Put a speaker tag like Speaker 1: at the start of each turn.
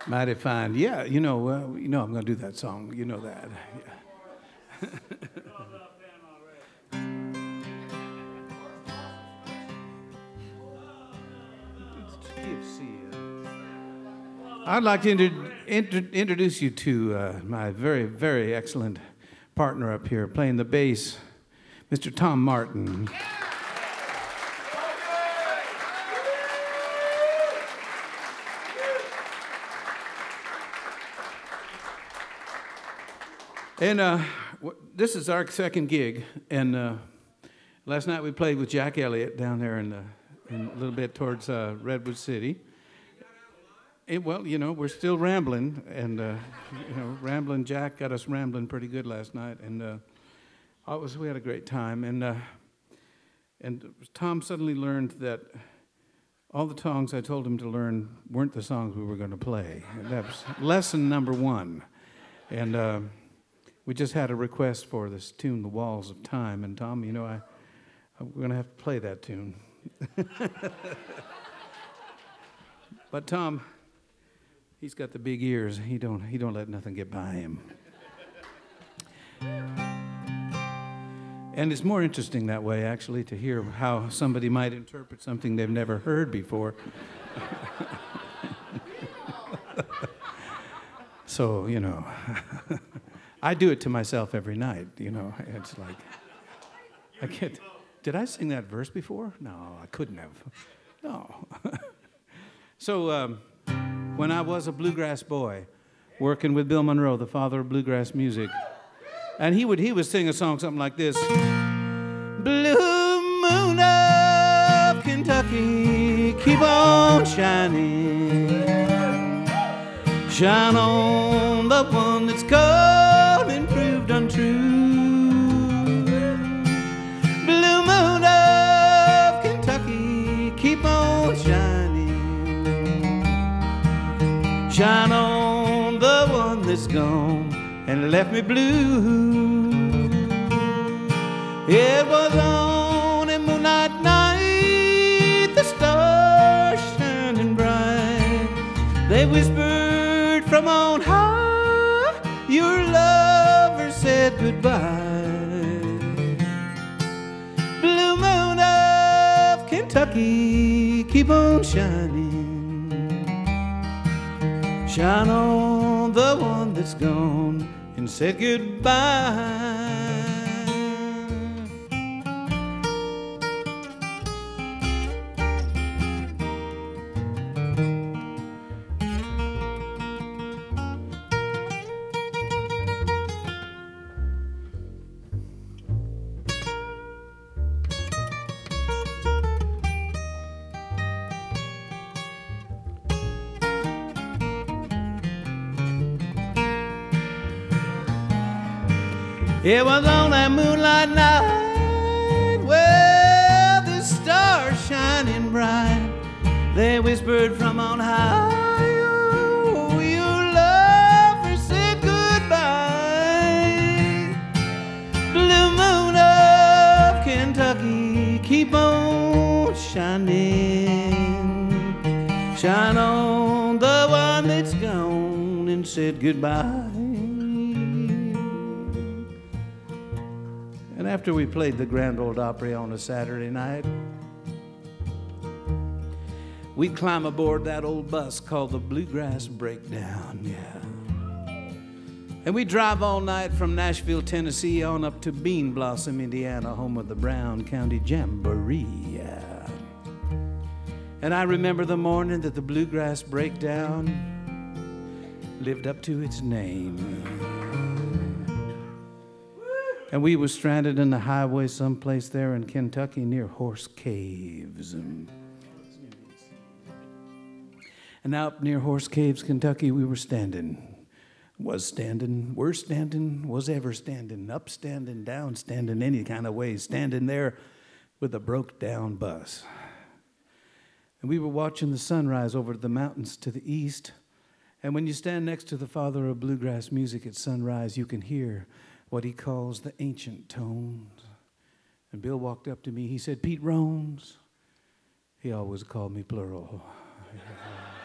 Speaker 1: Mighty fine. Yeah, I'm going to do that song. You know that. Yeah. I'd like to introduce you to my very, very excellent partner up here playing the bass, Mr. Tom Martin. And this is our second gig, and last night we played with Jack Elliott down there in a little bit towards Redwood City. We're still rambling, and Rambling Jack got us rambling pretty good last night, and we had a great time, and Tom suddenly learned that all the songs I told him to learn weren't the songs we were going to play. And that was lesson number one, and we just had a request for this tune, "The Walls of Time," and Tom, we're going to have to play that tune. But Tom, he's got the big ears. He don't let nothing get by him. And it's more interesting that way, actually, to hear how somebody might interpret something they've never heard before. So, I do it to myself every night, It's like, I can't. Did I sing that verse before? No, I couldn't have. No. So, when I was a bluegrass boy, working with Bill Monroe, the father of bluegrass music, and he would sing a song something like this: "Blue moon of Kentucky, keep on shining, shine on the one that's come and proved untrue. Blue moon of Kentucky, keep on shining, shine on the one that's gone and left me blue. It was on a moonlight night, the stars shining bright. They whispered from on high, your lover said goodbye. Blue moon of Kentucky, keep on shining, shine on the one that's gone and said goodbye." It was on that moonlight night, well, the stars shining bright. They whispered from on high, oh, your lover said goodbye. Blue moon of Kentucky, keep on shining, shine on the one that's gone and said goodbye. And after we played the Grand Ole Opry on a Saturday night, we'd climb aboard that old bus called the Bluegrass Breakdown, yeah. And we'd drive all night from Nashville, Tennessee, on up to Bean Blossom, Indiana, home of the Brown County Jamboree, yeah. And I remember the morning that the Bluegrass Breakdown lived up to its name. And we were stranded in the highway someplace there in Kentucky near Horse Caves. And now up near Horse Caves, Kentucky, we were standing. Was standing, were standing, was ever standing, up standing, down standing, any kind of way, standing there with a broke down bus. And we were watching the sunrise over the mountains to the east. And when you stand next to the father of bluegrass music at sunrise, you can hear what he calls the ancient tones. And Bill walked up to me. He said, "Pete Rones." He always called me plural.